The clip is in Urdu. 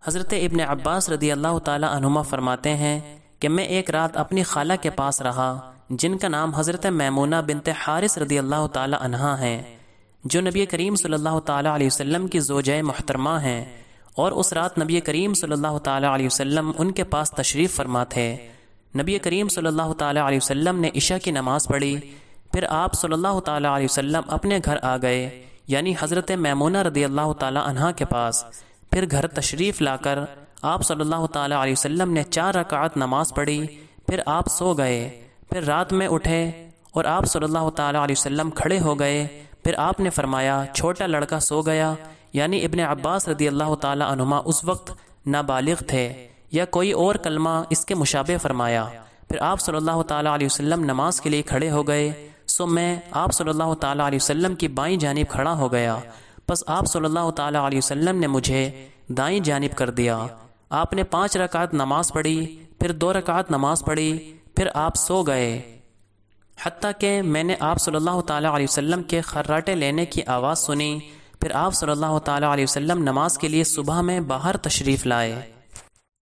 حضرت ابن عباس رضی اللہ تعالی عنہما فرماتے ہیں کہ میں ایک رات اپنی خالہ کے پاس رہا جن کا نام حضرت میمونہ بنت حارث رضی اللہ تعالی عنہا ہیں، جو نبی کریم صلی اللہ تعالی علیہ وسلم کی زوجہ محترمہ ہیں، اور اس رات نبی کریم صلی اللہ تعالی علیہ وسلم ان کے پاس تشریف فرما تھے۔ نبی کریم صلی اللہ تعالی علیہ وسلم نے عشاء کی نماز پڑھی، پھر آپ صلی اللہ تعالی علیہ وسلم اپنے گھر آ گئے، یعنی حضرت میمونہ رضی اللہ تعالی عنہا کے پاس۔ پھر گھر تشریف لا کر آپ صلی اللہ تعالی علیہ وسلم نے 4 رکعت نماز پڑھی، پھر آپ سو گئے۔ پھر رات میں اٹھے اور آپ صلی اللہ تعالی علیہ وسلم کھڑے ہو گئے، پھر آپ نے فرمایا چھوٹا لڑکا سو گیا، یعنی ابن عباس رضی اللہ تعالی عنہما اس وقت نابالغ تھے، یا کوئی اور کلمہ اس کے مشابہ فرمایا۔ پھر آپ صلی اللہ تعالی علیہ وسلم نماز کے لیے کھڑے ہو گئے، سو میں آپ صلی اللہ تعالی علیہ وسلم کی بائیں جانب کھڑا ہو گیا، پس آپ صلی اللہ تعالی علیہ وسلم نے مجھے دائیں جانب کر دیا۔ آپ نے 5 رکعت نماز پڑھی، پھر 2 رکعت نماز پڑھی، پھر آپ سو گئے، حتیٰ کہ میں نے آپ صلی اللہ تعالی علیہ وسلم کے خراٹے لینے کی آواز سنی۔ پھر آپ صلی اللہ تعالی علیہ وسلم نماز کے لیے صبح میں باہر تشریف لائے۔